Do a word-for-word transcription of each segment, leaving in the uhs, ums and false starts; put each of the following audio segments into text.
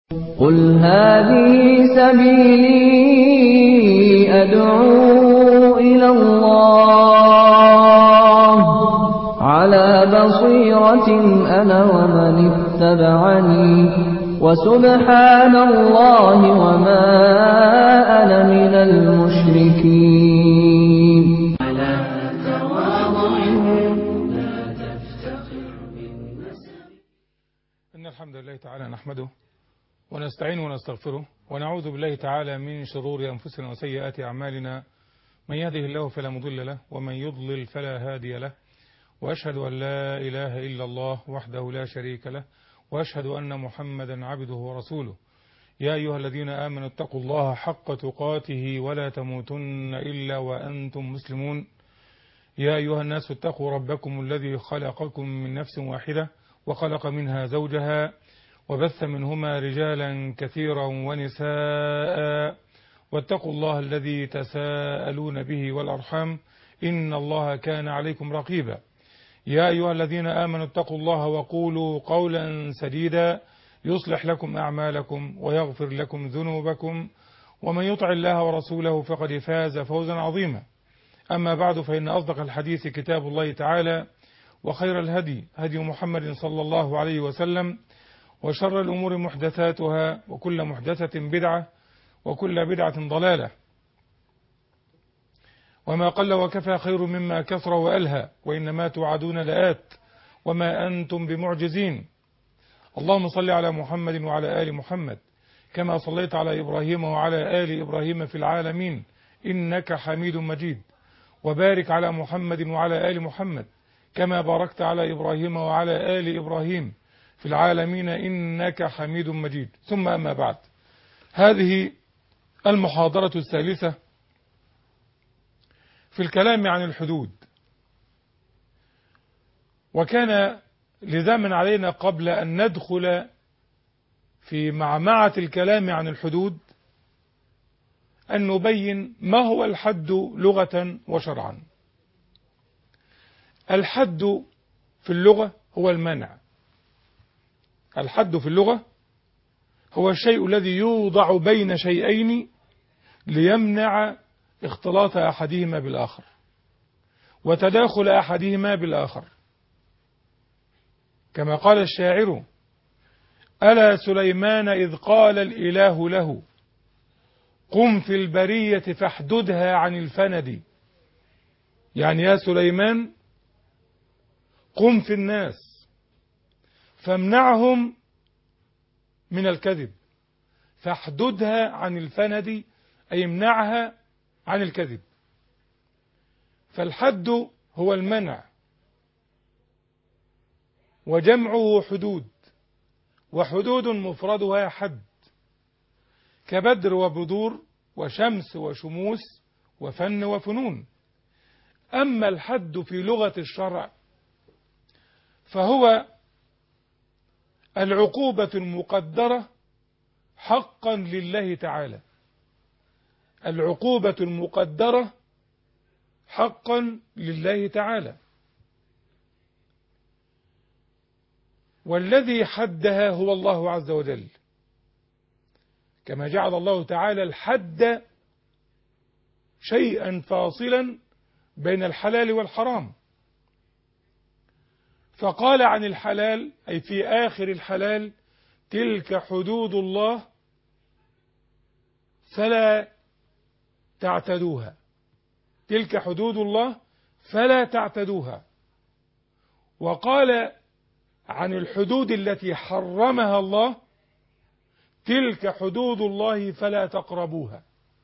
قل هذه سبيلي أدعو إلى الله على بصيرة أنا ومن اتبعني وسبحان الله وما أنا من المشركين. على تواضع لا تفتخر بالنسب. إن الحمد لله تعالى نحمده ونستعين ونستغفره ونعوذ بالله تعالى من شرور أنفسنا وسيئات أعمالنا، من يهده الله فلا مضل له ومن يضلل فلا هادي له، وأشهد أن لا إله إلا الله وحده لا شريك له، وأشهد أن محمدا عبده ورسوله. يا أيها الذين آمنوا اتقوا الله حق تقاته ولا تموتن إلا وأنتم مسلمون. يا أيها الناس اتقوا ربكم الذي خلقكم من نفس واحدة وخلق منها زوجها وبث منهما رجالا كثيرا ونساء، واتقوا الله الذي تساءلون به والأرحام إن الله كان عليكم رقيبا. يا أيها الذين آمنوا اتقوا الله وقولوا قولا سديدا يصلح لكم أعمالكم ويغفر لكم ذنوبكم، ومن يطع الله ورسوله فقد فاز فوزا عظيما. أما بعد، فإن أصدق الحديث كتاب الله تعالى، وخير الهدي هدي محمد صلى الله عليه وسلم، وشر الأمور محدثاتها وكل محدثة بدعة وكل بدعة ضلالة، وما قل وكفى خير مما كثر وألهى، وإنما توعدون لآت وما أنتم بمعجزين. اللهم صل على محمد وعلى آل محمد كما صليت على إبراهيم وعلى آل إبراهيم في العالمين إنك حميد مجيد، وبارك على محمد وعلى آل محمد كما باركت على إبراهيم وعلى آل إبراهيم في العالمين إنك حميد مجيد. ثم أما بعد، هذه المحاضرة الثالثة في الكلام عن الحدود، وكان لزاما علينا قبل أن ندخل في معمعة الكلام عن الحدود أن نبين ما هو الحد لغة وشرعا. الحد في اللغة هو المنع. الحد في اللغة هو الشيء الذي يوضع بين شيئين ليمنع اختلاط أحدهما بالآخر وتداخل أحدهما بالآخر، كما قال الشاعر: ألا سليمان إذ قال الإله له قم في البرية فاحددها عن الفند. يعني يا سليمان قم في الناس فامنعهم من الكذب، فاحددها عن الفند أي امنعها عن الكذب. فالحد هو المنع، وجمعه حدود، وحدود مفردها حد، كبدر وبدور وشمس وشموس وفن وفنون. أما الحد في لغة الشرع فهو العقوبة المقدرة حقا لله تعالى، العقوبة المقدرة حقا لله تعالى، والذي حدها هو الله عز وجل، كما جعل الله تعالى الحد شيئا فاصلا بين الحلال والحرام، فقال عن الحلال أي في آخر الحلال: تلك حدود الله فلا تعتدوها، تلك حدود الله فلا تعتدوها. وقال عن الحدود التي حرمها الله: تلك حدود الله فلا تقربوها.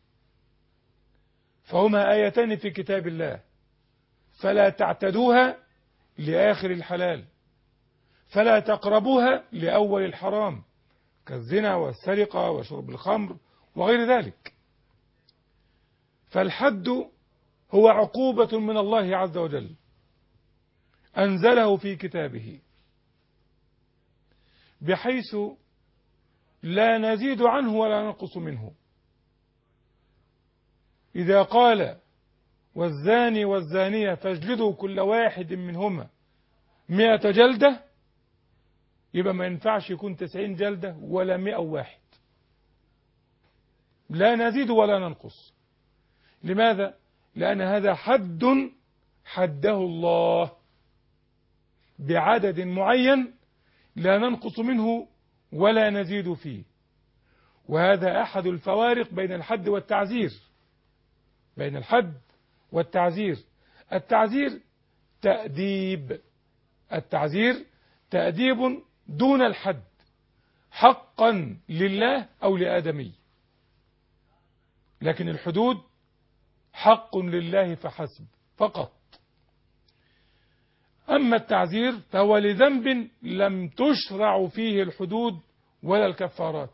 فهما آيتان في كتاب الله: فلا تعتدوها لآخر الحلال، فلا تقربوها لأول الحرام كالزنا والسرقة وشرب الخمر وغير ذلك. فالحد هو عقوبة من الله عز وجل أنزله في كتابه، بحيث لا نزيد عنه ولا ننقص منه. إذا قال: والزاني والزانية فاجلدوا كل واحد منهما مئة جلدة، يبقى ما ينفعش يكون تسعين جلدة ولا مئة واحد، لا نزيد ولا ننقص. لماذا؟ لأن هذا حد حده الله بعدد معين لا ننقص منه ولا نزيد فيه. وهذا أحد الفوارق بين الحد والتعزير، بين الحد والتعزير. التعزير تأديب، التعزير تأديب دون الحد، حقا لله أو لآدمي. لكن الحدود حق لله فحسب فقط. أما التعزير فهو لذنب لم تشرع فيه الحدود ولا الكفارات.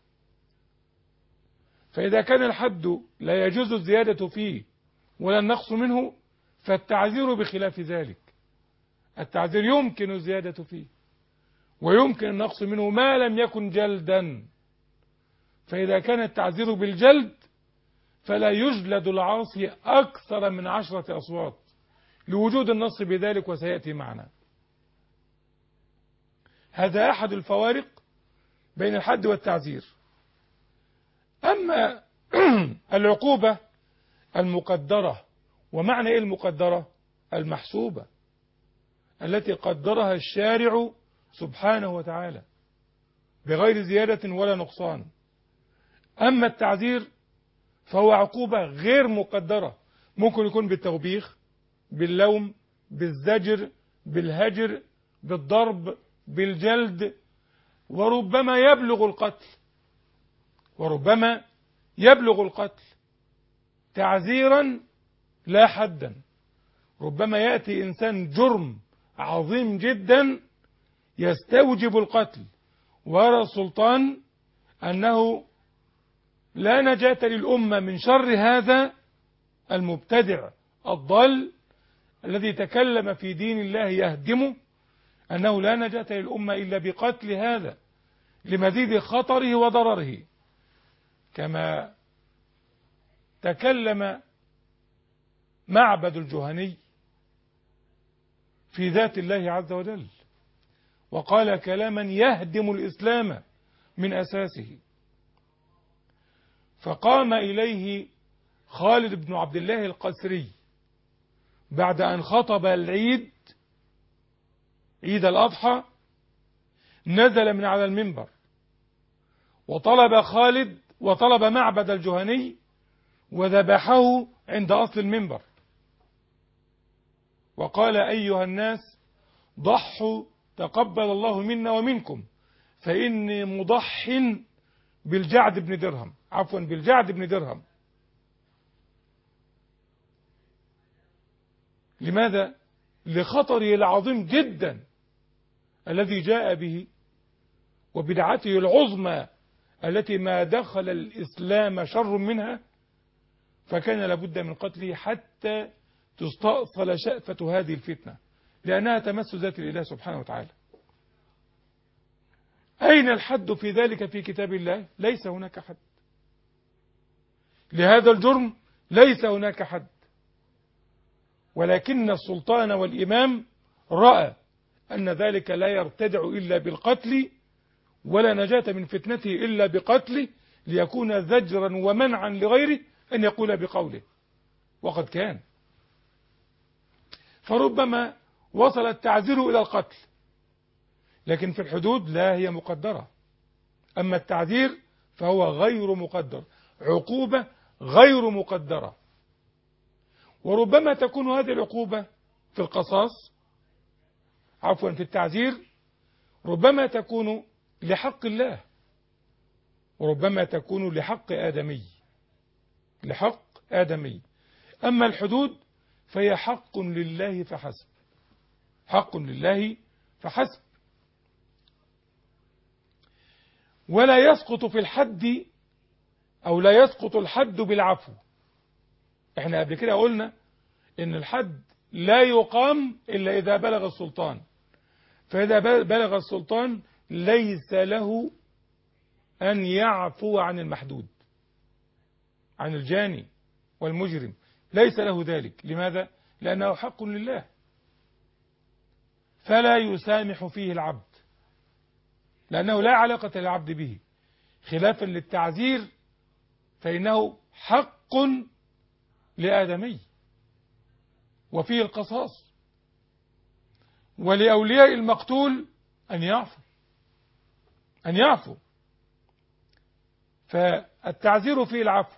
فإذا كان الحد لا يجوز الزيادة فيه ولا النقص منه، فالتعزير بخلاف ذلك. التعزير يمكن الزيادة فيه ويمكن النقص منه ما لم يكن جلدا. فإذا كان التعزير بالجلد فلا يجلد العاصي أكثر من عشرة أصوات لوجود النص بذلك، وسيأتي معنا. هذا أحد الفوارق بين الحد والتعزير. أما العقوبة المقدرة، ومعنى إيه المقدرة؟ المحسوبة التي قدرها الشارع سبحانه وتعالى بغير زيادة ولا نقصان. أما التعزير فهو عقوبة غير مقدرة، ممكن يكون بالتوبيخ، باللوم، بالزجر، بالهجر، بالضرب، بالجلد، وربما يبلغ القتل، وربما يبلغ القتل تعزيرا لا حدا. ربما يأتي إنسان جرم عظيم جدا يستوجب القتل، ويرى السلطان أنه لا نجاة للأمة من شر هذا المبتدع الضال الذي تكلم في دين الله يهدمه، أنه لا نجاة للأمة إلا بقتل هذا لمزيد خطره وضرره. كما تكلم معبد الجهني في ذات الله عز وجل وقال كلاما يهدم الإسلام من أساسه. فقام إليه خالد بن عبد الله القسري بعد أن خطب العيد، عيد الأضحى، نزل من على المنبر وطلب خالد وطلب معبد الجهني وذبحه عند أصل المنبر، وقال أيها الناس ضحوا تقبل الله منا ومنكم، فإني مضح بالجعد بن درهم، عفوا بالجعد بن درهم. لماذا؟ لخطره العظيم جدا الذي جاء به وبدعته العظمى التي ما دخل الإسلام شر منها، فكان لابد من قتله حتى تستأصل شأفة هذه الفتنة، لأنها تمس ذات الإله سبحانه وتعالى. أين الحد في ذلك في كتاب الله؟ ليس هناك حد لهذا الجرم، ليس هناك حد. ولكن السلطان والإمام رأى أن ذلك لا يرتدع إلا بالقتل، ولا نجاة من فتنته إلا بقتله، ليكون زجرا ومنعا لغيره أن يقول بقوله، وقد كان. فربما وصل التعزير إلى القتل، لكن في الحدود لا هي مقدرة. أما التعزير فهو غير مقدر، عقوبة غير مقدرة. وربما تكون هذه العقوبة في القصاص، عفوا في التعزير، ربما تكون لحق الله، وربما تكون لحق آدمي، لحق آدمي. أما الحدود فهي حق لله فحسب، حق لله فحسب. ولا يسقط في الحد، أو لا يسقط الحد بالعفو. احنا قبل كده قلنا ان الحد لا يقام إلا إذا بلغ السلطان، فإذا بلغ السلطان ليس له أن يعفو عن المحدود، عن الجاني والمجرم، ليس له ذلك. لماذا؟ لأنه حق لله، فلا يسامح فيه العبد. لأنه لا علاقة للعبد به، خلافا للتعزير فإنه حق لآدمي وفيه القصاص، ولأولياء المقتول أن يعفو أن يعفو فالتعزير فيه العفو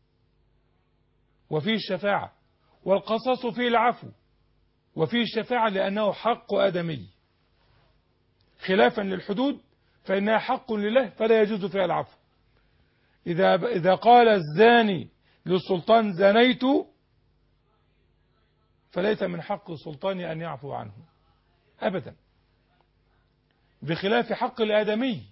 وفيه الشفاعة، والقصاص فيه العفو وفيه الشفاعة، لأنه حق آدمي، خلافا للحدود فإنها حق لله فلا يجوز فيها العفو. إذا إذا قال الزاني للسلطان زنيت، فليس من حق السلطان أن يعفو عنه أبدا، بخلاف حق الآدمي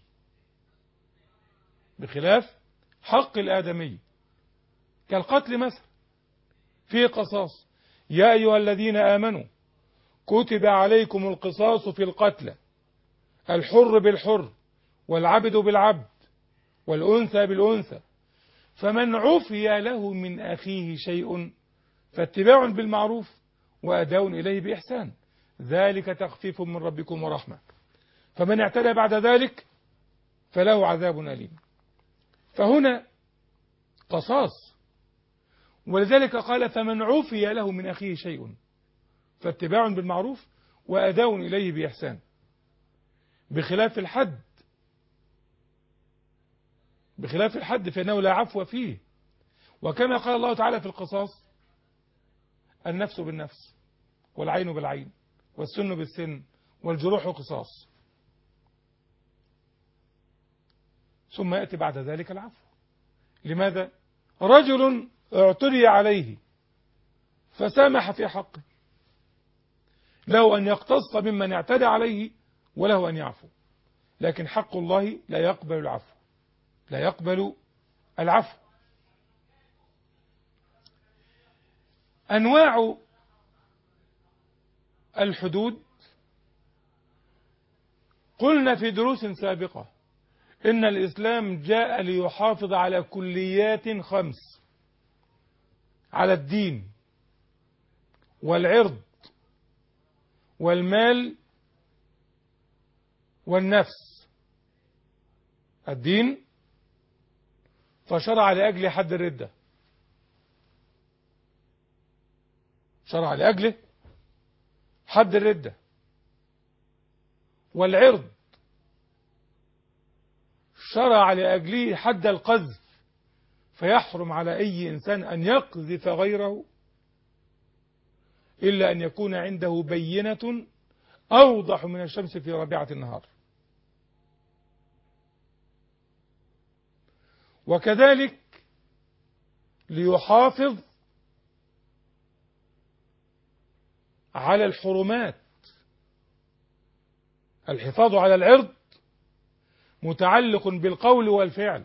بخلاف حق الآدمي كالقتل مثلا فيه قصاص. يا أيها الذين آمنوا كتب عليكم القصاص في القتلى، الحر بالحر والعبد بالعبد والأنثى بالأنثى، فمن عفي له من أخيه شيء فاتباع بالمعروف وأداء إليه بإحسان، ذلك تخفيف من ربكم ورحمة، فمن اعتدى بعد ذلك فله عذاب أليم. فهنا قصاص، ولذلك قال فمن عفي له من أخيه شيء فاتباع بالمعروف وأداء إليه بإحسان، بخلاف الحد بخلاف الحد فإنه لا عفو فيه. وكما قال الله تعالى في القصاص النفس بالنفس والعين بالعين والسن بالسن والجروح قصاص، ثم يأتي بعد ذلك العفو. لماذا؟ رجل اعتدي عليه فسامح في حقه، له أن يقتص ممن اعتدى عليه وله أن يعفو، لكن حق الله لا يقبل العفو لا يقبل العفو. أنواع الحدود قلنا في دروس سابقة إن الإسلام جاء ليحافظ على كليات خمس: على الدين والعرض والمال والنفس. الدين فشرع لأجل حد الردة، شرع لأجله حد الردة. والعرض شرع لأجله حد القذف، فيحرم على أي إنسان أن يقذف غيره إلا أن يكون عنده بينة أوضح من الشمس في ربيعة النهار. وكذلك ليحافظ على الحرمات. الحفاظ على العرض متعلق بالقول والفعل،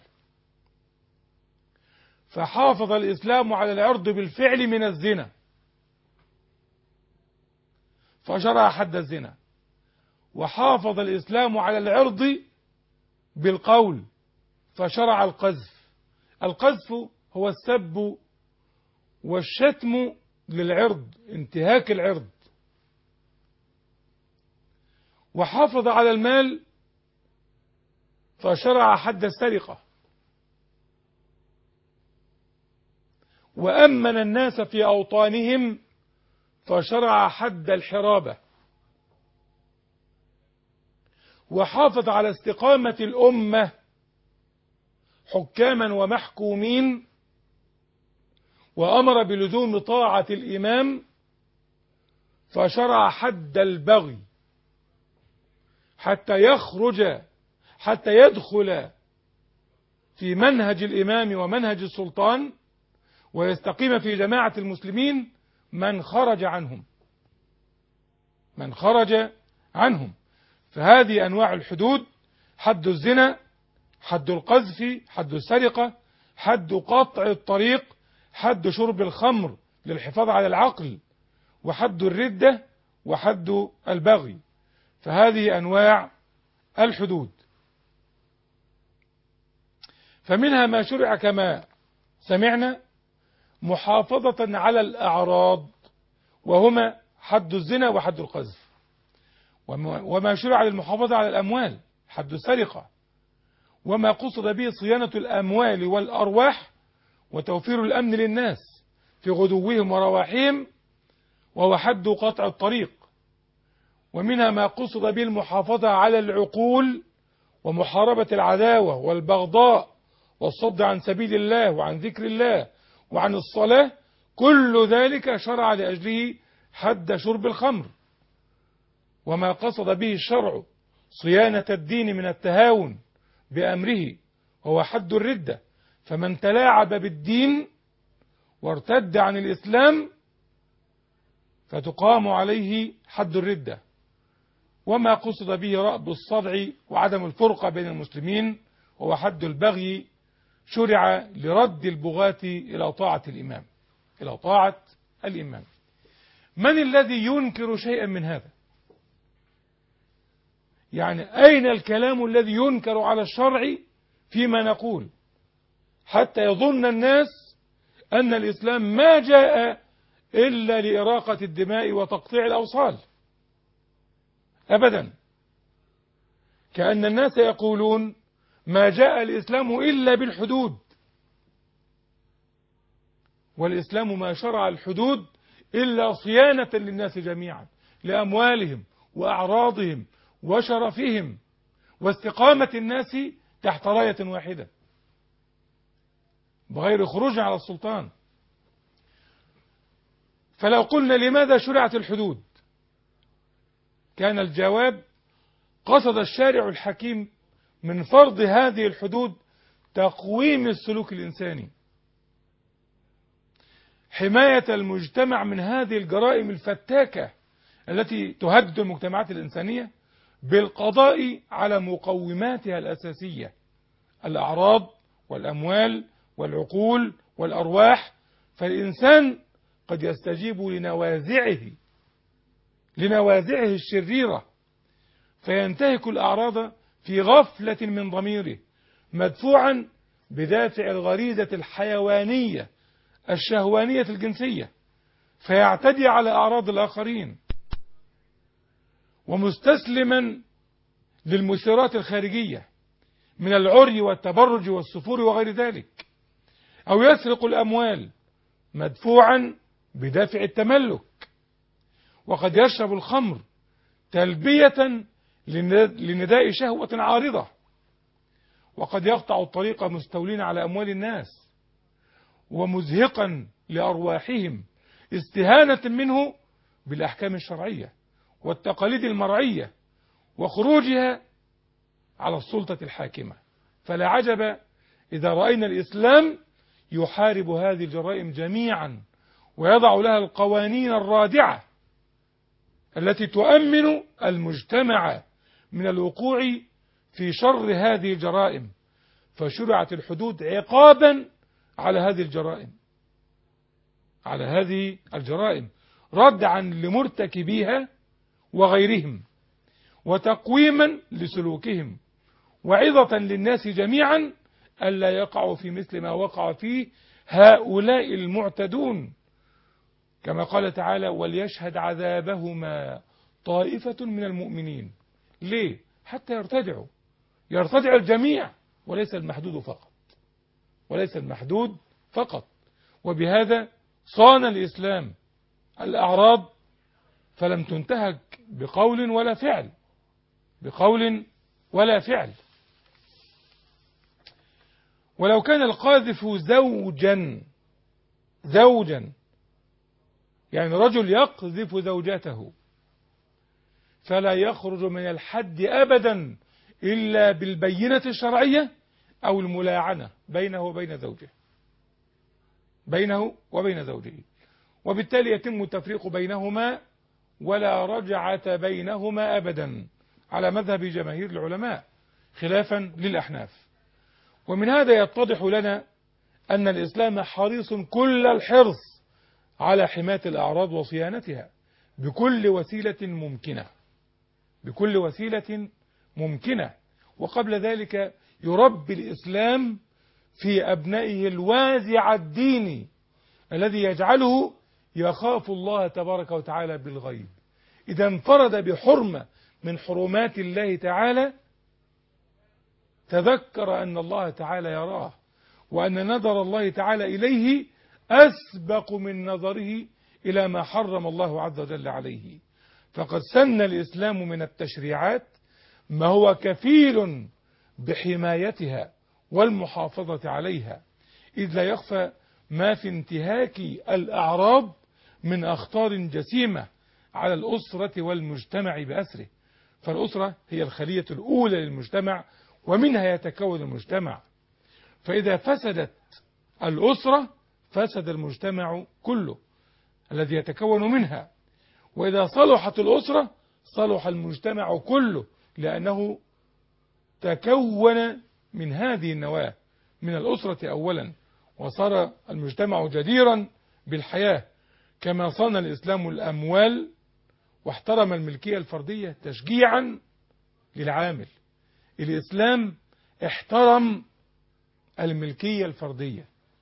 فحافظ الإسلام على العرض بالفعل من الزنا فشرع حد الزنا، وحافظ الإسلام على العرض بالقول فشرع القذف. القذف هو السب والشتم للعرض، انتهاك العرض. وحافظ على المال فشرع حد السرقة، وأمن الناس في أوطانهم فشرع حد الحرابة. وحافظ على استقامة الأمة حكاما ومحكومين، وأمر بلزوم طاعة الإمام فشرع حد البغي حتى يخرج حتى يدخل في منهج الإمام ومنهج السلطان ويستقيم في جماعة المسلمين من خرج عنهم من خرج عنهم فهذه أنواع الحدود: حد الزنا، حد القذف، حد السرقة، حد قطع الطريق، حد شرب الخمر للحفاظ على العقل، وحد الردة، وحد البغي. فهذه أنواع الحدود. فمنها ما شرع كما سمعنا محافظة على الأعراض، وهما حد الزنا وحد القذف، وما شرع للمحافظة على الأموال حد السرقة، وما قصد به صيانة الأموال والأرواح وتوفير الأمن للناس في غدوهم ورواحهم، وهو حد قطع الطريق. ومنها ما قصد به المحافظة على العقول ومحاربة العداوة والبغضاء والصد عن سبيل الله وعن ذكر الله وعن الصلاة، كل ذلك شرع لأجله حد شرب الخمر. وما قصد به الشرع صيانة الدين من التهاون بأمره، وهو حد الردة، فمن تلاعب بالدين وارتد عن الإسلام فتقام عليه حد الردة. وما قصد به رأب الصدع وعدم الفرقة بين المسلمين، وهو حد البغي، شرع لرد البغاة إلى طاعة الإمام إلى طاعة الإمام. من الذي ينكر شيئا من هذا؟ يعني أين الكلام الذي ينكر على الشرع فيما نقول، حتى يظن الناس أن الإسلام ما جاء إلا لإراقة الدماء وتقطيع الأوصال؟ أبدا، كأن الناس يقولون ما جاء الإسلام إلا بالحدود، والإسلام ما شرع الحدود إلا صيانة للناس جميعا، لأموالهم وأعراضهم وشرفهم واستقامة الناس تحت راية واحدة بغير خروج على السلطان. فلو قلنا لماذا شرعت الحدود، كان الجواب قصد الشارع الحكيم من فرض هذه الحدود تقويم السلوك الإنساني، حماية المجتمع من هذه الجرائم الفتاكة التي تهدد المجتمعات الإنسانية، بالقضاء على مقوماتها الأساسية: الأعراض والأموال والعقول والأرواح. فالإنسان قد يستجيب لنوازعه لنوازعه الشريرة فينتهك الأعراض في غفلة من ضميره، مدفوعا بدافع الغريزة الحيوانية الشهوانية الجنسية، فيعتدي على أعراض الآخرين، ومستسلما للمثيرات الخارجية من العري والتبرج والسفور وغير ذلك، أو يسرق الأموال مدفوعا بدافع التملك، وقد يشرب الخمر تلبية لنداء شهوة عارضة، وقد يقطع الطريق مستولين على أموال الناس ومزهقا لأرواحهم استهانة منه بالأحكام الشرعية والتقاليد المرعية وخروجها على السلطة الحاكمة. فلا عجب إذا رأينا الإسلام يحارب هذه الجرائم جميعا ويضع لها القوانين الرادعة التي تؤمن المجتمع من الوقوع في شر هذه الجرائم، فشرعت الحدود عقابا على هذه الجرائم على هذه الجرائم ردعا لمرتكبيها وغيرهم، وتقويما لسلوكهم، وعظة للناس جميعا ألا يقعوا في مثل ما وقع فيه هؤلاء المعتدون، كما قال تعالى: وليشهد عذابهما طائفة من المؤمنين. ليه؟ حتى يرتدعوا يرتدع الجميع، وليس المحدود فقط وليس المحدود فقط. وبهذا صان الإسلام الأعراض فلم تنتهك بقول ولا فعل بقول ولا فعل. ولو كان القاذف زوجا زوجا يعني رجل يقذف زوجته، فلا يخرج من الحد أبدا إلا بالبينة الشرعية أو الملاعنة بينه وبين زوجه بينه وبين زوجه وبالتالي يتم التفريق بينهما ولا رجعة بينهما أبدا على مذهب جماهير العلماء خلافا للأحناف. ومن هذا يتضح لنا أن الإسلام حريص كل الحرص على حماية الأعراض وصيانتها بكل وسيلة ممكنة بكل وسيلة ممكنة. وقبل ذلك يربي الإسلام في أبنائه الوازع الديني الذي يجعله يخاف الله تبارك وتعالى بالغيب. إذا انفرد بحرمة من حرمات الله تعالى تذكر أن الله تعالى يراه، وأن نظر الله تعالى إليه أسبق من نظره إلى ما حرم الله عز وجل عليه. فقد سن الإسلام من التشريعات ما هو كفيل بحمايتها والمحافظة عليها، إذ لا يخفى ما في انتهاك الأعراض من أخطار جسيمة على الأسرة والمجتمع بأسره. فالأسرة هي الخلية الأولى للمجتمع، ومنها يتكون المجتمع. فإذا فسدت الأسرة فسد المجتمع كله الذي يتكون منها، وإذا صلحت الأسرة صلح المجتمع كله، لأنه تكون من هذه النواة، من الأسرة أولا، وصار المجتمع جديرا بالحياة. كما صان الإسلام الأموال واحترم الملكية الفردية تشجيعا للعامل، الإسلام احترم الملكية الفردية،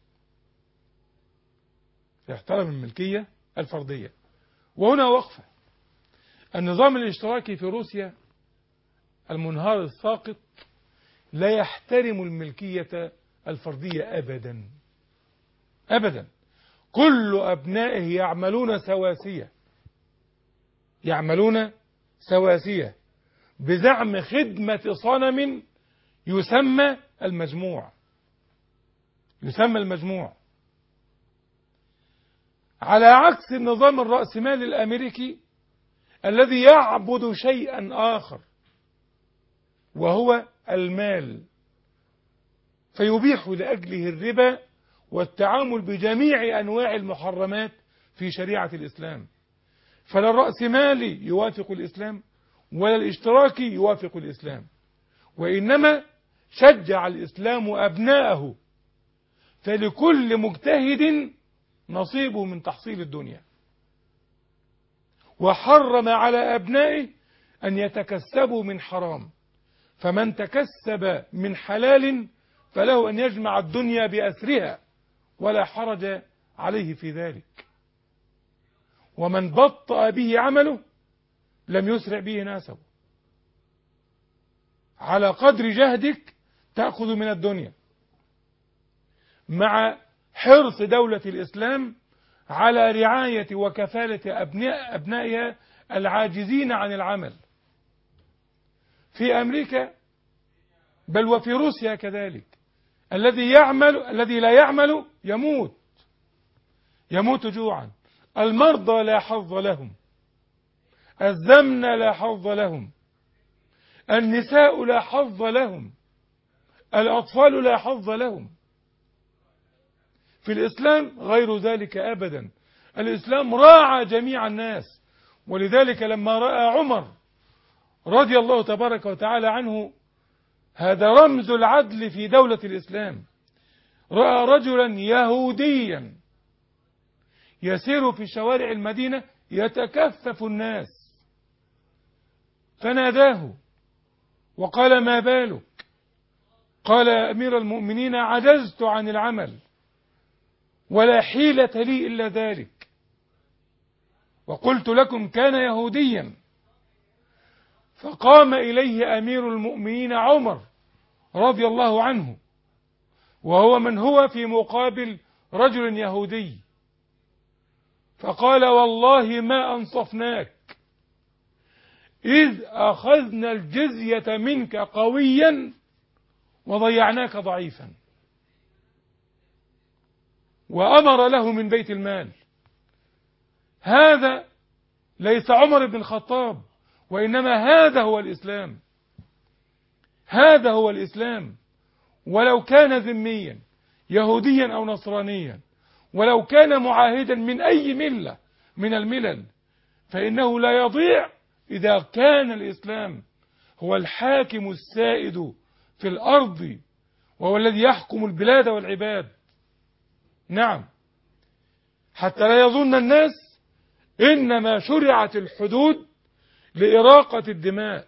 احترم الملكية الفردية. وهنا وقفة. النظام الاشتراكي في روسيا المنهار الساقط لا يحترم الملكية الفردية أبدا أبدا. كل أبنائه يعملون سواسية، يعملون سواسية بزعم خدمة صنم يسمى المجموع، يسمى المجموع، على عكس النظام الرأسمالي الأمريكي الذي يعبد شيئا آخر وهو المال، فيبيح لأجله الربا والتعامل بجميع أنواع المحرمات في شريعة الإسلام. فلا الرأسمالي يوافق الإسلام ولا الاشتراكي يوافق الإسلام، وإنما شجع الإسلام أبناءه، فلكل مجتهد نصيبه من تحصيل الدنيا، وحرم على أبنائه أن يتكسبوا من حرام، فمن تكسب من حلال فله أن يجمع الدنيا بأسرها ولا حرج عليه في ذلك، ومن بطأ به عمله لم يسرع به ناسبه. على قدر جهدك تأخذ من الدنيا، مع حرص دولة الإسلام على رعاية وكفالة أبناء أبنائها العاجزين عن العمل. في أمريكا بل وفي روسيا كذلك، الذي يعمل الذي لا يعمل يموت، يموت جوعا. المرضى لا حظ لهم، الزمن لا حظ لهم، النساء لا حظ لهم، الأطفال لا حظ لهم. في الإسلام غير ذلك أبدا. الإسلام راعى جميع الناس، ولذلك لما رأى عمر رضي الله تبارك وتعالى عنه، هذا رمز العدل في دولة الإسلام، رأى رجلا يهوديا يسير في شوارع المدينة يتكفف الناس، فناداه وقال: ما بالك؟ قال: يا أمير المؤمنين، عجزت عن العمل ولا حيلة لي إلا ذلك، وقلت لكم كان يهوديا. فقام إليه أمير المؤمنين عمر رضي الله عنه، وهو من هو في مقابل رجل يهودي، فقال: والله ما أنصفناك إذ أخذنا الجزية منك قويا وضيعناك ضعيفا. وأمر له من بيت المال. هذا ليس عمر بن الخطاب، وإنما هذا هو الإسلام، هذا هو الإسلام. ولو كان ذميا يهوديا أو نصرانيا، ولو كان معاهدا من أي ملة من الملل، فإنه لا يضيع إذا كان الإسلام هو الحاكم السائد في الأرض، وهو الذي يحكم البلاد والعباد. نعم، حتى لا يظن الناس إنما شرعت الحدود لإراقة الدماء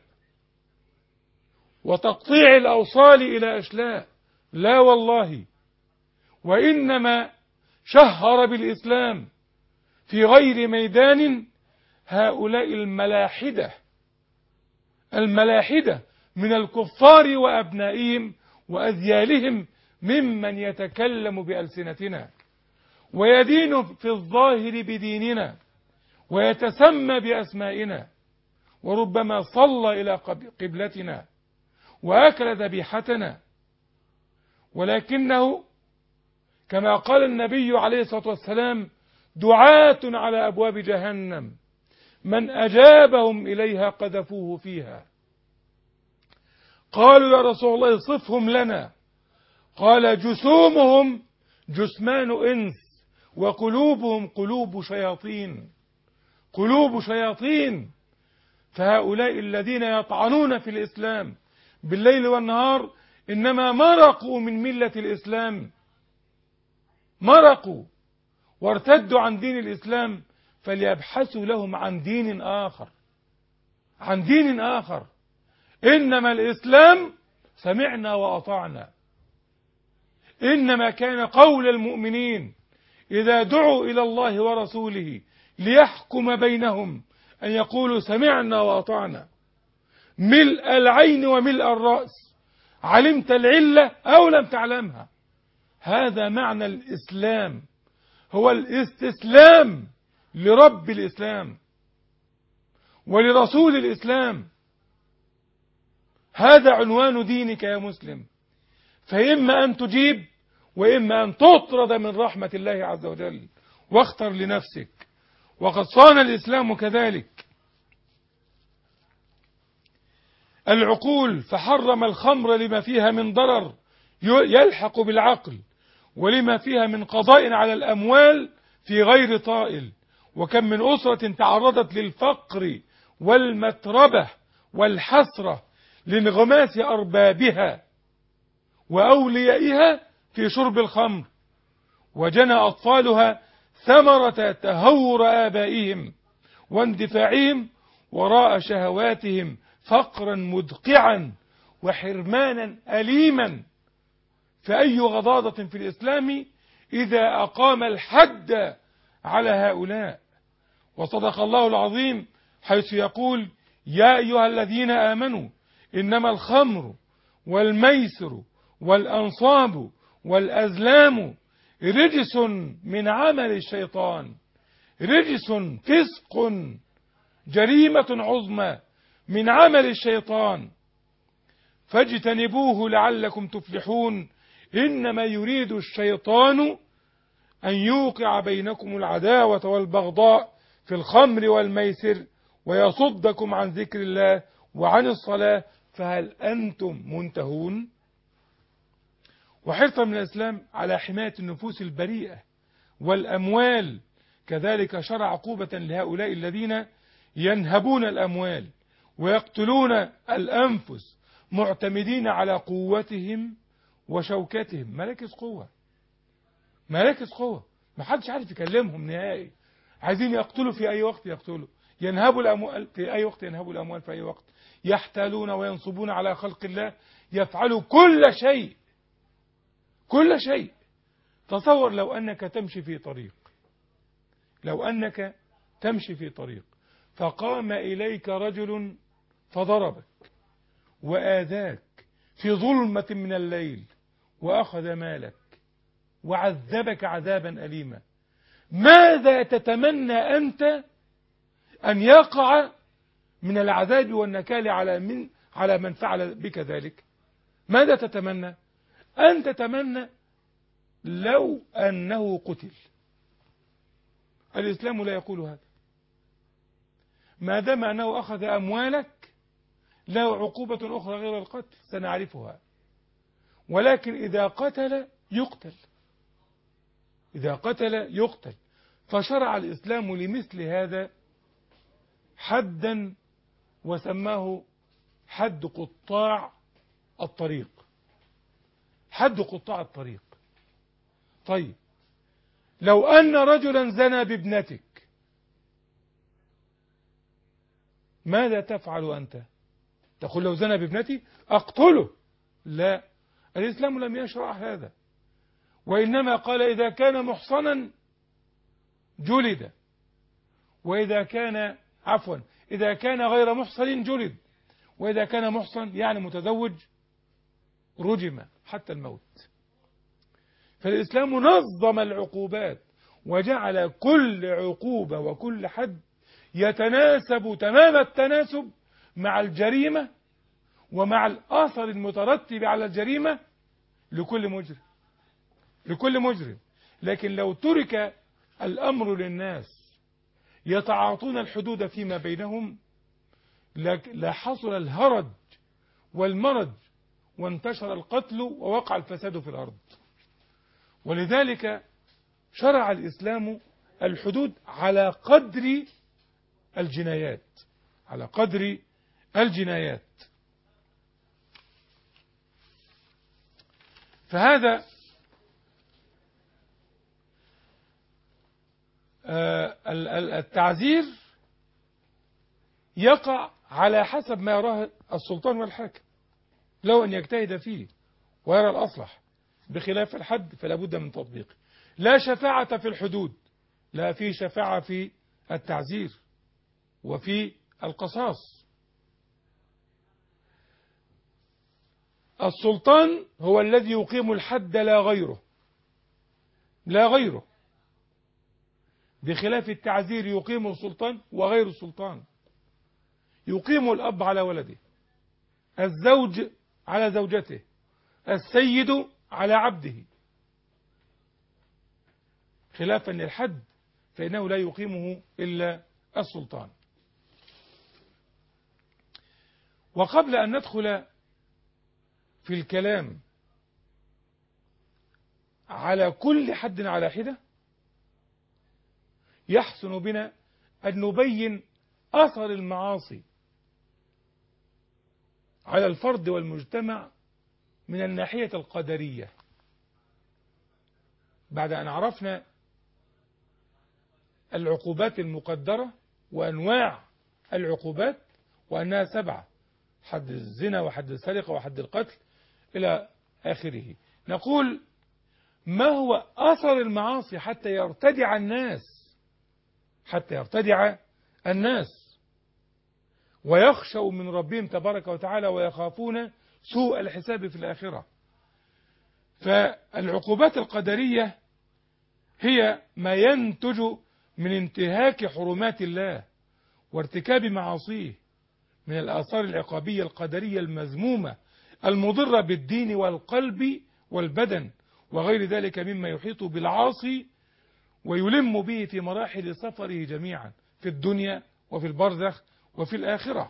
وتقطيع الأوصال إلى أشلاء، لا والله، وإنما شهر بالإسلام في غير ميدان هؤلاء الملاحدة، الملاحدة من الكفار وأبنائهم وأذيالهم ممن يتكلم بألسنتنا ويدين في الظاهر بديننا ويتسمى بأسمائنا وربما صلى إلى قبلتنا وأكل ذبيحتنا، ولكنه كما قال النبي عليه الصلاة والسلام دعاة على أبواب جهنم من أجابهم إليها قذفوه فيها. قالوا يا رسول الله صفهم لنا، قال جسومهم جثمان إنس وقلوبهم قلوب شياطين، قلوب شياطين. فهؤلاء الذين يطعنون في الإسلام بالليل والنهار إنما مرقوا من ملة الإسلام، مرقوا وارتدوا عن دين الإسلام، فليبحثوا لهم عن دين آخر، عن دين آخر. إنما الإسلام سمعنا وأطعنا، إنما كان قول المؤمنين إذا دعوا إلى الله ورسوله ليحكم بينهم أن يقولوا سمعنا وأطعنا ملء العين وملء الرأس، علمت العلة أو لم تعلمها. هذا معنى الإسلام، هو الاستسلام لرب الإسلام ولرسول الإسلام. هذا عنوان دينك يا مسلم، فإما أن تجيب وإما أن تطرد من رحمة الله عز وجل، واختر لنفسك. وقد صان الإسلام كذلك العقول فحرم الخمر لما فيها من ضرر يلحق بالعقل ولما فيها من قضاء على الأموال في غير طائل. وكم من أسرة تعرضت للفقر والمتربة والحسرة لانغماس أربابها وأوليائها في شرب الخمر، وجنى أطفالها ثمرة تهور آبائهم واندفاعهم وراء شهواتهم فقرا مدقعا وحرمانا أليما. فأي غضاضة في الإسلام إذا أقام الحد على هؤلاء. وصدق الله العظيم حيث يقول يا أيها الذين آمنوا إنما الخمر والميسر والأنصاب والأزلام رجس من عمل الشيطان، رجس فسق جريمة عظمى من عمل الشيطان فاجتنبوه لعلكم تفلحون. إنما يريد الشيطان أن يوقع بينكم العداوة والبغضاء في الخمر والميسر ويصدكم عن ذكر الله وعن الصلاة فهل أنتم منتهون؟ وحرصا من الإسلام على حماية النفوس البريئة والأموال، كذلك شرع عقوبة لهؤلاء الذين ينهبون الأموال ويقتلون الأنفس معتمدين على قوتهم وشوكتهم. مراكز قوة، مراكز قوة، ما حدش عارف يكلمهم نهائي. عايزين يقتلوا في أي وقت يقتلوا، ينهبوا الأموال في أي وقت ينهبوا الأموال في أي وقت، يحتالون وينصبون على خلق الله، يفعلوا كل شيء، كل شيء. تصور لو أنك تمشي في طريق، لو أنك تمشي في طريق فقام إليك رجل فضربك وآذاك في ظلمة من الليل وأخذ مالك وعذبك عذابا أليما، ماذا تتمنى أنت أن يقع من العذاب والنكال على من على من فعل بك ذلك؟ ماذا تتمنى؟ أن تتمنى لو أنه قتل. الإسلام لا يقول هذا، ما دام أنه أخذ أموالك له عقوبة أخرى غير القتل سنعرفها، ولكن إذا قتل يقتل، إذا قتل يقتل. فشرع الإسلام لمثل هذا حدا وسماه حد قطاع الطريق، حد قطاع الطريق. طيب لو أن رجلا زنى بابنتك ماذا تفعل أنت؟ تقول لو زنى بابنتي أقتله؟ لا، الإسلام لم يشرع هذا، وإنما قال إذا كان محصنا جلد، وإذا كان عفوا إذا كان غير محصن جلد، وإذا كان محصن يعني متزوج رجم حتى الموت. فالإسلام نظم العقوبات وجعل كل عقوبة وكل حد يتناسب تمام التناسب مع الجريمة ومع الأثر المترتب على الجريمة لكل مجرم لكل مجرم. لكن لو ترك الأمر للناس يتعاطون الحدود فيما بينهم لحصل الهرج والمرج وانتشر القتل ووقع الفساد في الأرض. ولذلك شرع الإسلام الحدود على قدر الجنايات على قدر الجنايات. فهذا التعزير يقع على حسب ما يراه السلطان والحاكم، لو أن يجتهد فيه ويرى الأصلح، بخلاف الحد فلا بد من تطبيقه. لا شفاعة في الحدود، لا في شفاعة في التعزير وفي القصاص. السلطان هو الذي يقيم الحد لا غيره لا غيره بخلاف التعزير يقيم السلطان وغير السلطان. يقيم الأب على ولده، الزوج على زوجته، السيد على عبده، خلافا للحد فإنه لا يقيمه إلا السلطان. وقبل أن ندخل في الكلام على كل حد على حدة يحسن بنا أن نبين أثر المعاصي على الفرد والمجتمع من الناحية القدرية. بعد أن عرفنا العقوبات المقدرة وأنواع العقوبات وأنها سبعة: حد الزنا وحد السرقة وحد القتل إلى آخره، نقول ما هو أثر المعاصي حتى يرتدع الناس حتى يرتدع الناس ويخشوا من ربهم تبارك وتعالى ويخافون سوء الحساب في الآخرة. فالعقوبات القدرية هي ما ينتج من انتهاك حرمات الله وارتكاب معاصيه من الآثار العقابية القدرية المذمومة المضرة بالدين والقلب والبدن وغير ذلك مما يحيط بالعاصي ويلم به في مراحل سفره جميعا في الدنيا وفي البرزخ وفي الآخرة.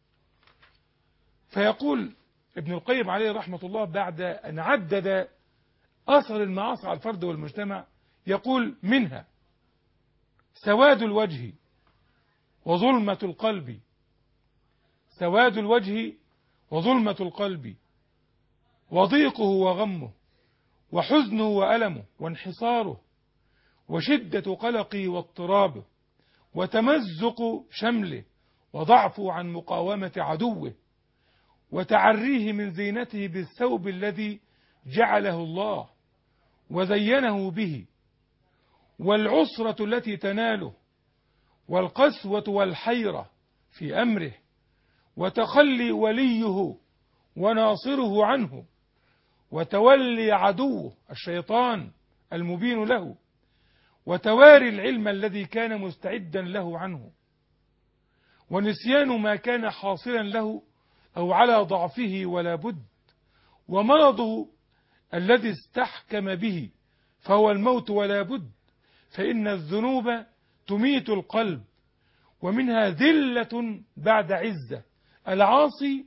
فيقول ابن القيم عليه رحمة الله بعد أن عدد أثر المعاصي على الفرد والمجتمع يقول: منها سواد الوجه وظلمة القلب سواد الوجه وظلمة القلب وضيقه وغمه وحزنه وألمه وانحصاره وشدة قلقه واضطرابه وتمزق شمله وضعفه عن مقاومة عدوه وتعريه من زينته بالثوب الذي جعله الله وزينه به والعسرة التي تناله والقسوة والحيرة في أمره وتخلي وليه وناصره عنه وتولي عدوه الشيطان المبين له وتواري العلم الذي كان مستعدا له عنه ونسيان ما كان حاصلا له أو على ضعفه ولا بد ومرضه الذي استحكم به فهو الموت ولا بد فإن الذنوب تميت القلب ومنها ذلة بعد عزة العاصي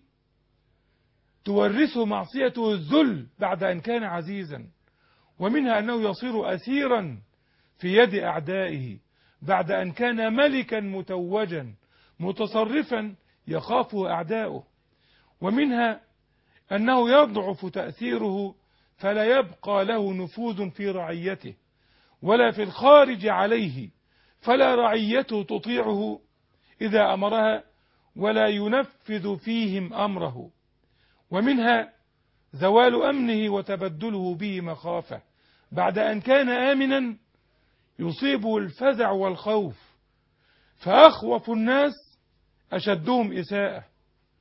تورثه معصيته الذل بعد أن كان عزيزا ومنها أنه يصير أسيرا في يد أعدائه بعد أن كان ملكا متوجا متصرفا يخافه أعداؤه ومنها أنه يضعف تأثيره فلا يبقى له نفوذ في رعيته ولا في الخارج عليه فلا رعيته تطيعه إذا أمرها ولا ينفذ فيهم أمره ومنها زوال أمنه وتبدله به مخافة بعد أن كان آمنا يصيبه الفزع والخوف فأخوف الناس أشدهم إساءة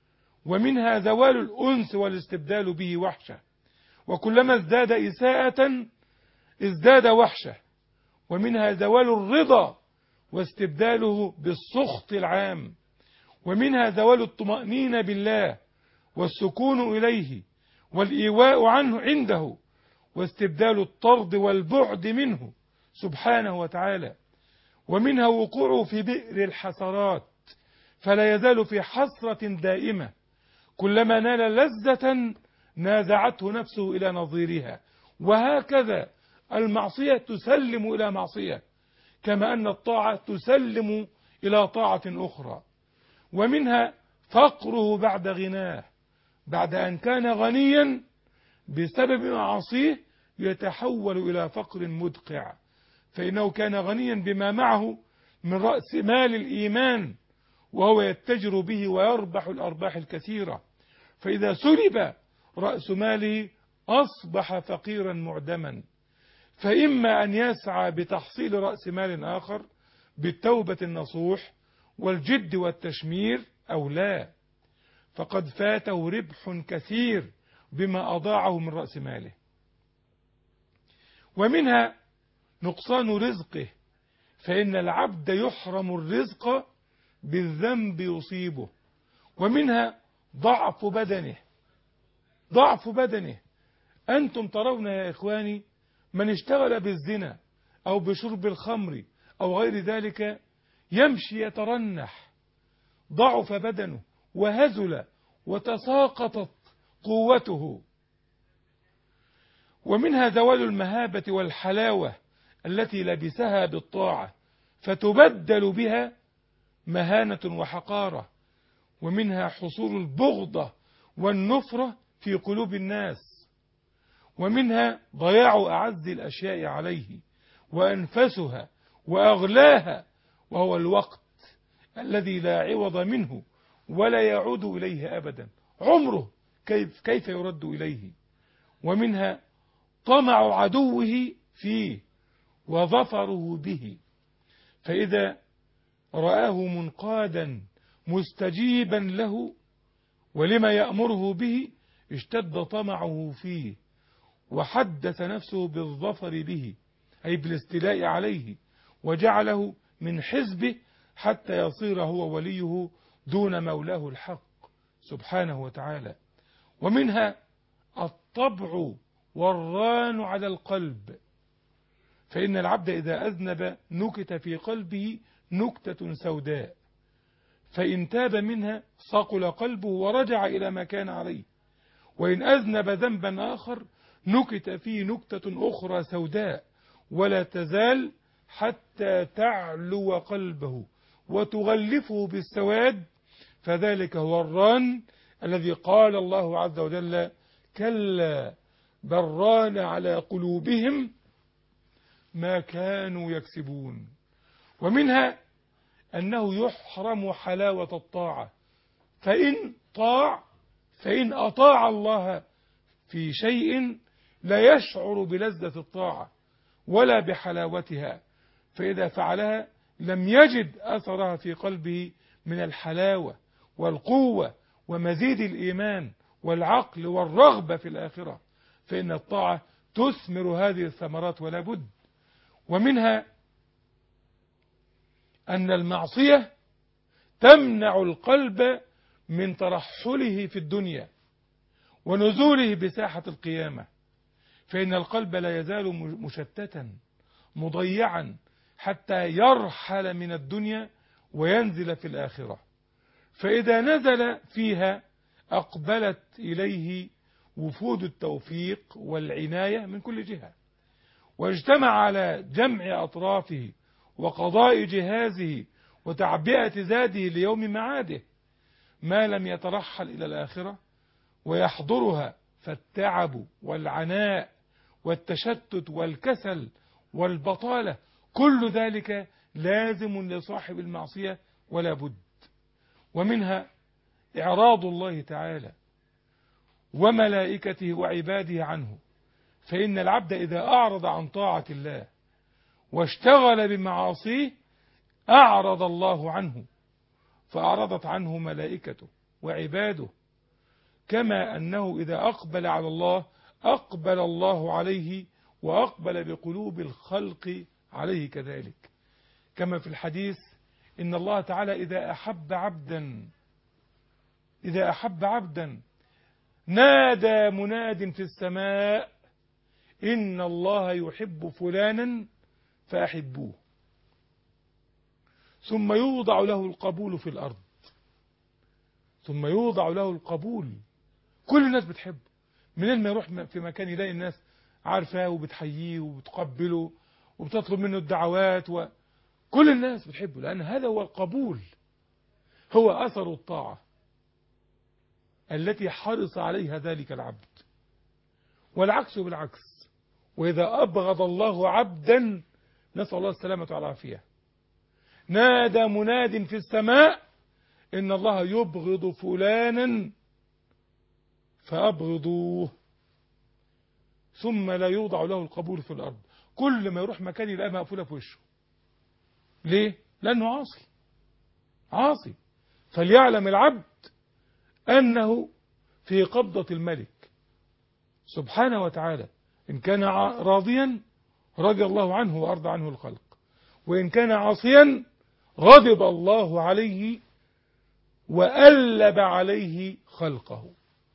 ومنها زوال الأنس والاستبدال به وحشة، وكلما ازداد إساءة ازداد وحشة. ومنها زوال الرضا واستبداله بالسخط العام. ومنها زوال الطمأنينة بالله والسكون إليه والإيواء عنه عنده، واستبدال الطرد والبعد منه سبحانه وتعالى. ومنها وقوعه في بئر الحسرات، فلا يزال في حسرة دائمة، كلما نال لذة نازعته نفسه إلى نظيرها. وهكذا المعصية تسلم إلى معصية، كما أن الطاعة تسلم إلى طاعة أخرى. ومنها فقره بعد غناه، بعد أن كان غنيا بسبب معاصيه يتحول إلى فقر مدقع، فإنه كان غنيا بما معه من رأس مال الإيمان، وهو يتجر به ويربح الأرباح الكثيرة، فإذا سلب رأس ماله أصبح فقيرا معدما. فإما أن يسعى بتحصيل رأس مال آخر بالتوبة النصوح والجد والتشمير، أو لا، فقد فاته ربح كثير بما أضاعه من رأس ماله. ومنها نقصان رزقه، فإن العبد يحرم الرزق بالذنب يصيبه. ومنها ضعف بدنه، ضعف بدنه. أنتم ترون يا إخواني من اشتغل بالزنا أو بشرب الخمر أو غير ذلك يمشي يترنح، ضعف بدنه وهزل وتساقطت قوته. ومنها زوال المهابة والحلاوة التي لبسها بالطاعة، فتبدل بها مهانة وحقارة. ومنها حصول البغضة والنفرة في قلوب الناس. ومنها ضياع أعز الأشياء عليه وأنفسها وأغلاها، وهو الوقت الذي لا عوض منه ولا يعود إليه أبدا، عمره كيف, كيف يرد إليه. ومنها طمع عدوه فيه وظفره به، فإذا رآه منقادا مستجيبا له ولما يأمره به اشتد طمعه فيه، وحدث نفسه بالظفر به، أي بالاستيلاء عليه، وجعله من حزبه حتى يصير هو وليه دون مولاه الحق سبحانه وتعالى. ومنها الطبع والران على القلب، فإن العبد إذا أذنب نكت في قلبه نكتة سوداء، فإن تاب منها صقل قلبه ورجع إلى ما كان عليه. وإن أذنب ذنبا آخر نكت فيه نكتة أخرى سوداء، ولا تزال حتى تعلو قلبه وتغلفه بالسواد، فذلك هو الران الذي قال الله عز وجل: كلا بل ران على قلوبهم ما كانوا يكسبون. ومنها أنه يحرم حلاوة الطاعة، فإن طاع فإن أطاع الله في شيء لا يشعر بلذة الطاعة ولا بحلاوتها، فإذا فعلها لم يجد أثرها في قلبه من الحلاوة والقوة ومزيد الإيمان والعقل والرغبة في الآخرة، فإن الطاعة تثمر هذه الثمرات ولا بد. ومنها أن المعصية تمنع القلب من ترحله في الدنيا ونزوله بساحة القيامة، فإن القلب لا يزال مشتتا مضيعا حتى يرحل من الدنيا وينزل في الآخرة، فإذا نزل فيها أقبلت إليه وفود التوفيق والعناية من كل جهة، واجتمع على جمع أطرافه وقضاء جهازه وتعبئة زاده ليوم معاده، ما لم يترحل إلى الآخرة ويحضرها، فالتعب والعناء والتشتت والكسل والبطالة كل ذلك لازم لصاحب المعصية ولا بد. ومنها إعراض الله تعالى وملائكته وعباده عنه، فإن العبد إذا أعرض عن طاعة الله واشتغل بمعاصيه أعرض الله عنه، فأعرضت عنه ملائكته وعباده كما أنه إذا أقبل على الله أقبل الله عليه، وأقبل بقلوب الخلق عليه كذلك. كما في الحديث إن الله تعالى إذا أحب عبدا إذا أحب عبدا نادى مناد في السماء إن الله يحب فلانا فأحبوه، ثم يوضع له القبول في الأرض ثم يوضع له القبول كل الناس بتحبه، منين ما يروح في مكان يلاقي الناس عارفاه وبتحييه وبتقبله وبتطلب منه الدعوات، وكل الناس بتحبه، لأن هذا هو القبول، هو أثر الطاعة التي حرص عليها ذلك العبد. والعكس بالعكس، وإذا أبغض الله عبدا نسأل الله السلامة والعافية نادى مناد في السماء إن الله يبغض فلانا فأبغضوه، ثم لا يوضع له القبول في الأرض. كل ما يروح مكان يلاقيها مقفولة في وشه. ليه؟ لأنه عاصي عاصي فليعلم العبد أنه في قبضة الملك سبحانه وتعالى، إن كان راضيا رضي الله عنه وأرضى عنه الخلق، وإن كان عاصيا غضب الله عليه وألب عليه خلقه.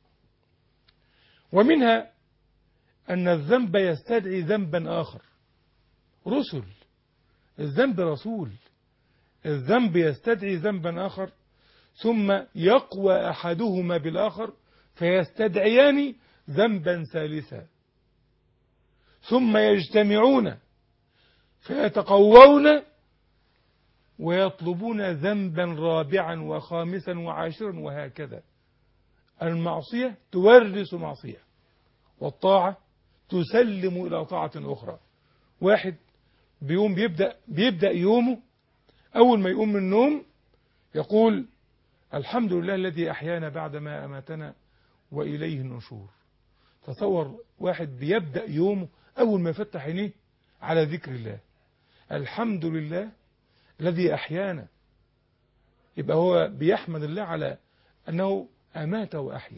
ومنها أن الذنب يستدعي ذنبا آخر. رسل الذنب رسول الذنب يستدعي ذنبا آخر، ثم يقوى أحدهما بالآخر فيستدعيان ذنبا ثالثا، ثم يجتمعون فيتقوون ويطلبون ذنبا رابعا وخامسا وعاشرا، وهكذا. المعصية تورث معصية، والطاعة تسلم إلى طاعة أخرى. واحد بيوم بيبدأ, بيبدأ يومه، أول ما يقوم من النوم يقول الحمد لله الذي أحيانا بعد ما أماتنا وإليه النشور. تصور واحد بيبدأ يومه أول ما يفتح عينيه على ذكر الله، الحمد لله الذي أحيانا، يبقى هو بيحمد الله على أنه أمات وأحيا.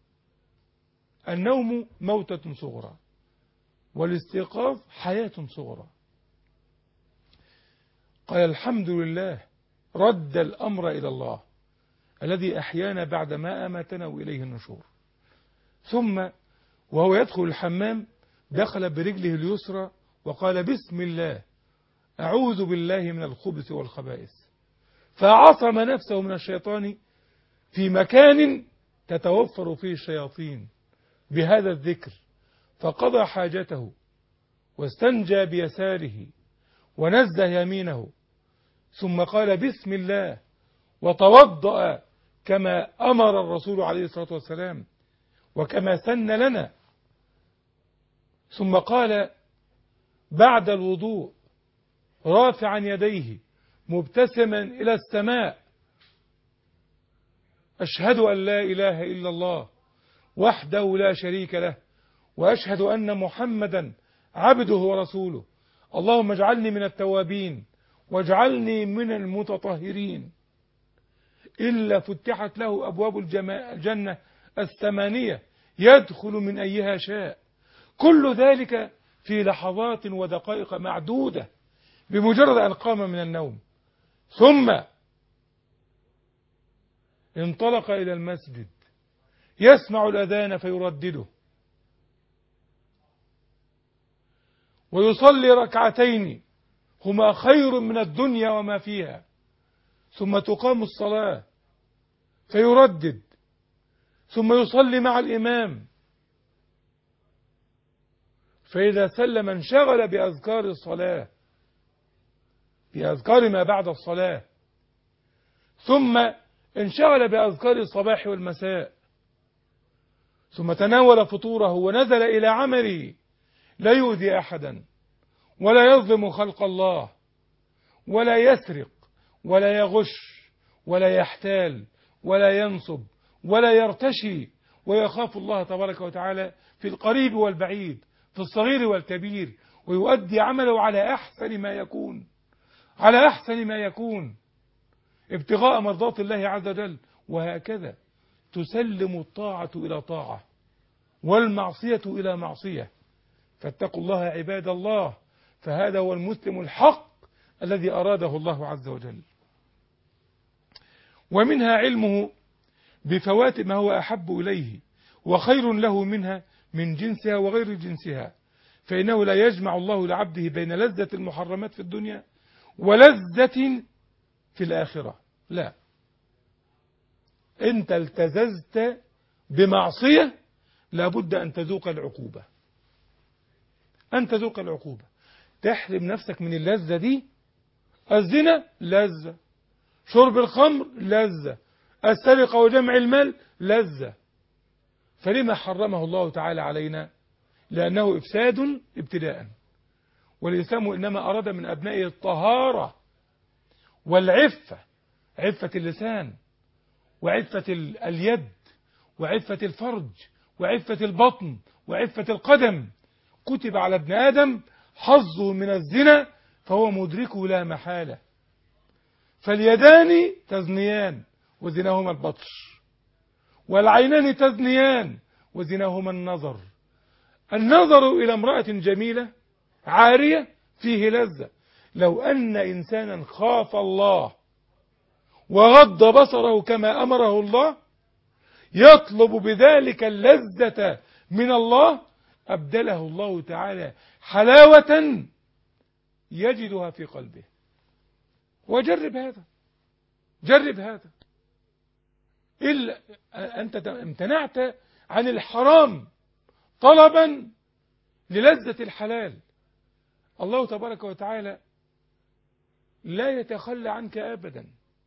النوم موتة صغرى، والاستيقاظ حياة صغرى. قال الحمد لله رد الأمر إلى الله الذي أحيانا بعد ما أماتنا وإليه النشور. ثم وهو يدخل الحمام دخل برجله اليسرى وقال بسم الله أعوذ بالله من الخبث والخبائث، فعصم نفسه من الشيطان في مكان تتوفر فيه الشياطين بهذا الذكر، فقضى حاجته واستنجى بيساره ونزه يمينه، ثم قال بسم الله وتوضأ كما أمر الرسول عليه الصلاة والسلام وكما سن لنا، ثم قال بعد الوضوء رافعا يديه مبتسما إلى السماء أشهد أن لا إله إلا الله وحده لا شريك له، وأشهد أن محمدا عبده ورسوله، اللهم اجعلني من التوابين واجعلني من المتطهرين. إلا فتحت له أبواب الجنة الثمانية يدخل من أيها شاء. كل ذلك في لحظات ودقائق معدودة بمجرد أن قام من النوم، ثم انطلق إلى المسجد يسمع الأذان فيردده ويصلي ركعتين هما خير من الدنيا وما فيها، ثم تقام الصلاة فيردد، ثم يصلي مع الإمام، فإذا سلم انشغل بأذكار الصلاة بأذكار ما بعد الصلاة، ثم انشغل بأذكار الصباح والمساء، ثم تناول فطوره ونزل إلى عمله، لا يؤذي أحدا ولا يظلم خلق الله ولا يسرق ولا يغش ولا يحتال ولا ينصب ولا يرتشي، ويخاف الله تبارك وتعالى في القريب والبعيد في الصغير والكبير، ويؤدي عمله على أحسن ما يكون على أحسن ما يكون ابتغاء مرضات الله عز وجل. وهكذا تسلم الطاعة إلى طاعة والمعصية إلى معصية. فاتقوا الله عباد الله، فهذا هو المسلم الحق الذي أراده الله عز وجل. ومنها علمه بفوات ما هو أحب إليه وخير له منها من جنسها وغير جنسها، فإنه لا يجمع الله لعبده بين لذة المحرمات في الدنيا ولذة في الآخرة. لا، أنت التززت بمعصية لابد أن تذوق العقوبة، أن تذوق العقوبة، تحرم نفسك من اللذة دي. الزنا لذة، شرب الخمر لذة، السرقة وجمع المال لذة، فلما حرمه الله تعالى علينا؟ لأنه إفساد ابتداء، والإسلام إنما أراد من أبنائه الطهارة والعفة، عفة اللسان وعفة اليد وعفة الفرج وعفة البطن وعفة القدم. كتب على ابن آدم حظه من الزنا فهو مدركه لا محالة. فاليدان تزنيان وزناهما البطش، والعينان تزنيان وزناهما النظر. النظر إلى امرأة جميلة عارية فيه لذة. لو أن إنسانا خاف الله وغض بصره كما أمره الله يطلب بذلك اللذة من الله، أبدله الله تعالى حلاوة يجدها في قلبه. وجرب هذا، جرب هذا. إلا أنت امتنعت عن الحرام طلبا للذة الحلال، الله تبارك وتعالى لا يتخلى عنك أبدا.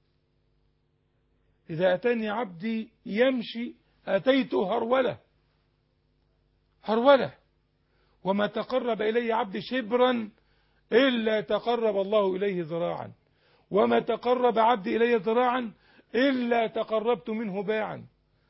إذا أتاني عبدي يمشي أتيته هرولة هرولة، وما تقرب إلي عبدي شبرا إلا تقرب الله إليه ذراعا، وما تقرب عبدي إلي ذراعا إلا تقربت منه باعا،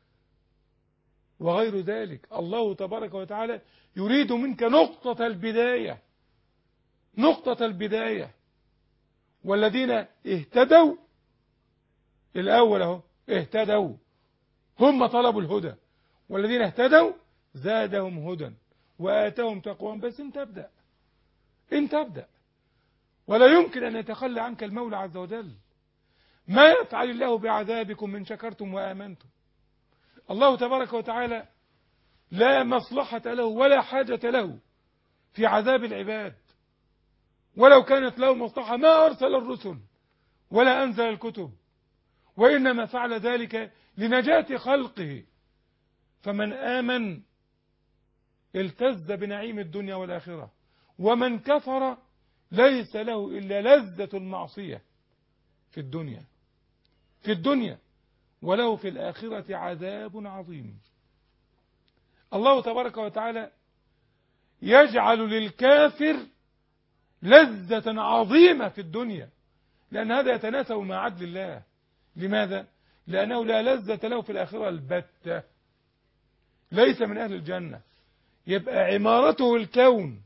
وغير ذلك. الله تبارك وتعالى يريد منك نقطة البداية، نقطة البداية. والذين اهتدوا الأول اهو اهتدوا، هم طلبوا الهدى، والذين اهتدوا زادهم هدى وآتاهم تقواهم. بس انت ابدأ، انت ابدأ، ولا يمكن أن يتخلى عنك المولى عز وجل. ما يفعل الله بعذابكم من شكرتم وآمنتم. الله تبارك وتعالى لا مصلحة له ولا حاجة له في عذاب العباد، ولو كانت له مصلحة ما أرسل الرسل ولا أنزل الكتب، وإنما فعل ذلك لنجاة خلقه. فمن آمن التز بنعيم الدنيا والآخرة، ومن كفر ليس له إلا لذة المعصية في الدنيا في الدنيا وله في الآخرة عذاب عظيم. الله تبارك وتعالى يجعل للكافر لذة عظيمة في الدنيا، لأن هذا يتناسب مع عدل الله. لماذا؟ لأنه لا لذة له في الآخرة البتة، ليس من أهل الجنة. يبقى عمارته الكون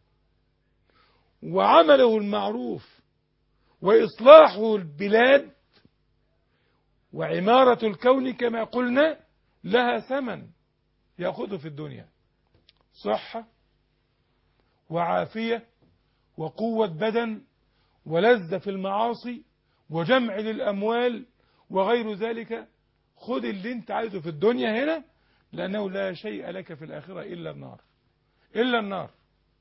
وعمله المعروف وإصلاحه البلاد وعمارة الكون كما قلنا لها ثمن يأخذه في الدنيا: صحة وعافية وقوة بدن ولذة في المعاصي وجمع للأموال وغير ذلك. خذ اللي انت عايزه في الدنيا هنا، لأنه لا شيء لك في الآخرة إلا النار، إلا النار.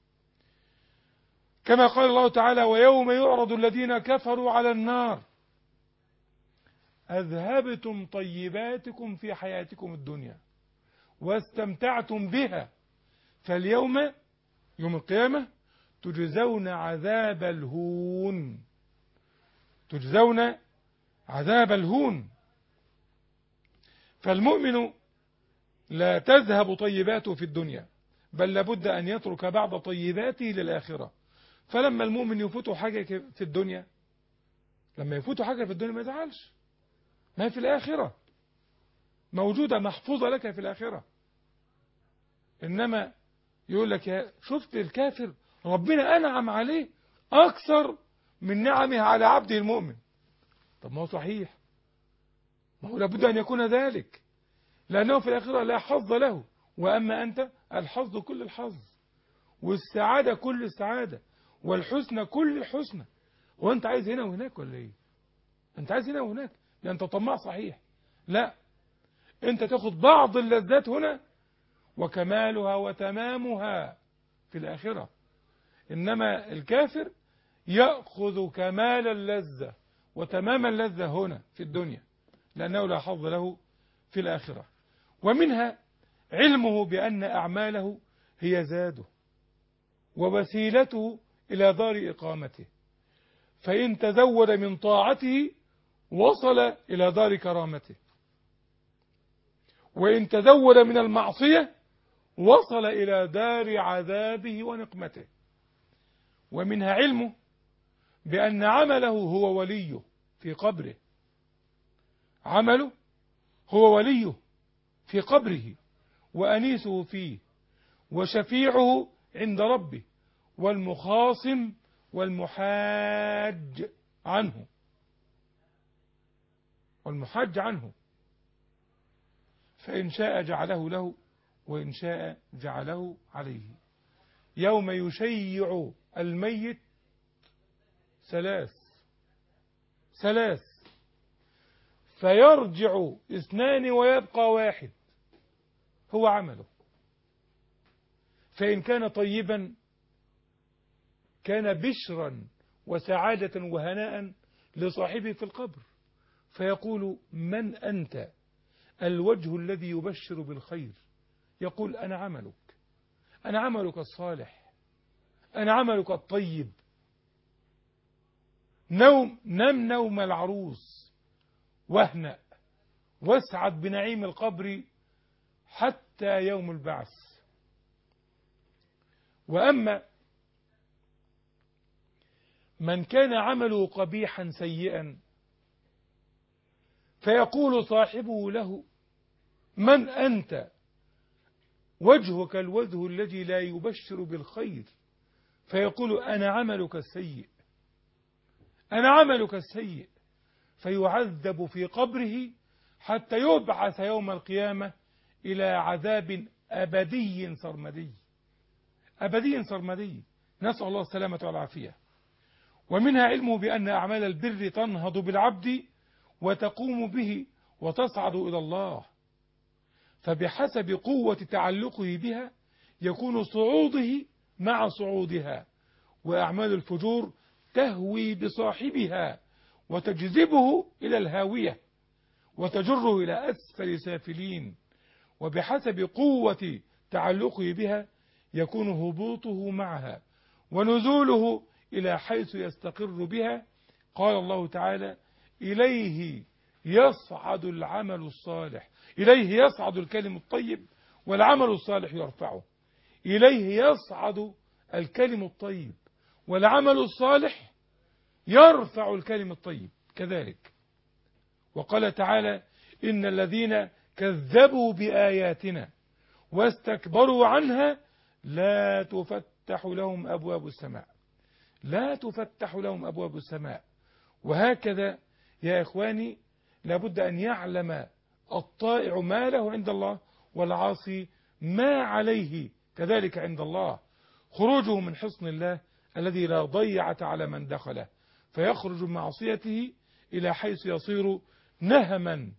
كما قال الله تعالى: ويوم يعرض الذين كفروا على النار أذهبتم طيباتكم في حياتكم الدنيا واستمتعتم بها فاليوم يوم القيامة تجزون عذاب الهون، تجزون عذاب الهون. فالمؤمن لا تذهب طيباته في الدنيا، بل لابد أن يترك بعض طيباته للآخرة. فلما المؤمن يفوته حاجة في الدنيا، لما يفوته حاجة في الدنيا ما يزعلش، ما في الآخرة موجودة محفوظة لك في الآخرة. إنما يقول لك يا شفت الكافر ربنا أنعم عليه أكثر من نعمه على عبده المؤمن. طب ما هو صحيح، ما هو لابد أن يكون ذلك، لأنه في الآخرة لا حظ له، وأما أنت الحظ كل الحظ، والسعادة كل السعادة، والحسنى كل الحسنى. وأنت عايز هنا وهناك ولا إيه؟ أنت عايز هنا وهناك، لأن أنت طماع صحيح. لا، أنت تاخد بعض اللذات هنا وكمالها وتمامها في الآخرة. إنما الكافر يأخذ كمال اللذة وتمام اللذة هنا في الدنيا، لأنه لا حظ له في الآخرة. ومنها علمه بأن أعماله هي زاده ووسيلته إلى دار إقامته، فإن تزود من طاعته وصل إلى دار كرامته، وإن تزود من المعصية وصل إلى دار عذابه ونقمته. ومنها علمه بأن عمله هو وليه في قبره، عمله هو وليه في قبره وأنيسه فيه وشفيعه عند ربه والمخاصم والمحاج عنه والمحاج عنه فإن شاء جعله له وإن شاء جعله عليه. يوم يشيع الميت ثلاث ثلاث فيرجع اثنان ويبقى واحد هو عمله، فإن كان طيبا كان بشرا وسعادة وهناء لصاحبه في القبر، فيقول من أنت؟ الوجه الذي يبشر بالخير، يقول أنا عملك، أنا عملك الصالح، أنا عملك الطيب. نوم نم نوم العروس واهنأ واسعد بنعيم القبر حتى يوم البعث. وأما من كان عمله قبيحا سيئا فيقول صاحبه له من أنت؟ وجهك الوجه الذي لا يبشر بالخير، فيقول أنا عملك السيء، أنا عملك السيء، فيعذب في قبره حتى يبعث يوم القيامة إلى عذاب أبدي سرمدي، أبدي سرمدي، نسأل الله السلامة والعافية. ومنها علمه بأن أعمال البر تنهض بالعبد وتقوم به وتصعد إلى الله، فبحسب قوة تعلقه بها يكون صعوده مع صعودها، وأعمال الفجور تهوي بصاحبها وتجذبه إلى الهاوية وتجره إلى أسفل سافلين، وبحسب قوة تعلقه بها يكون هبوطه معها ونزوله إلى حيث يستقر بها. قال الله تعالى إليه يصعد العمل الصالح، إليه يصعد الكلم الطيب والعمل الصالح يرفعه، إليه يصعد الكلم الطيب والعمل الصالح يرفع الكلم الطيب كذلك. وقال تعالى إن الذين كذبوا بآياتنا واستكبروا عنها لا تفتح لهم أبواب السماء، لا تفتح لهم أبواب السماء. وهكذا يا إخواني لابد أن يعلم الطائع ما له عند الله والعاصي ما عليه كذلك عند الله، خروجه من حصن الله الذي لا ضيعة على من دخله، فيخرج من معصيته إلى حيث يصير نهما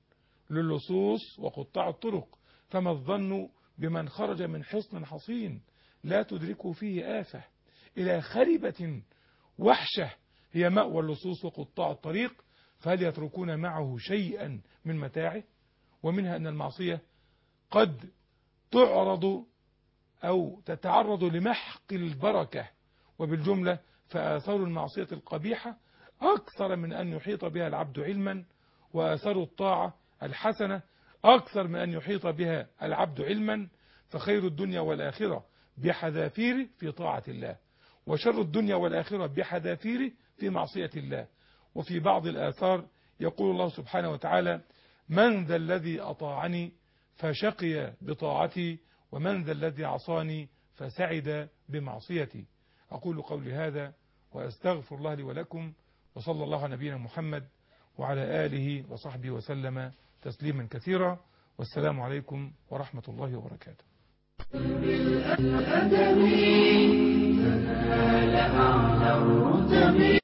للصوص وقطاع الطرق. فما الظن بمن خرج من حصن حصين لا تدركه فيه آفة إلى خربة وحشة هي مأوى اللصوص وقطاع الطريق، فهل يتركون معه شيئا من متاعه؟ ومنها أن المعصية قد تعرض أو تتعرض لمحق البركة، وبالجملة فآثار المعصية القبيحة أكثر من أن يحيط بها العبد علما، وآثار الطاعة الحسنة أكثر من أن يحيط بها العبد علما. فخير الدنيا والآخرة بحذافيره في طاعة الله، وشر الدنيا والآخرة بحذافيره في معصية الله. وفي بعض الآثار يقول الله سبحانه وتعالى من ذا الذي أطاعني فشقي بطاعتي ومن ذا الذي عصاني فسعد بمعصيتي. أقول قولي هذا وأستغفر الله لي ولكم، وصلى الله على نبينا محمد وعلى آله وصحبه وسلم تسليما كثيرا. والسلام عليكم ورحمة الله وبركاته. بالأدب تنال أعلى الرتب.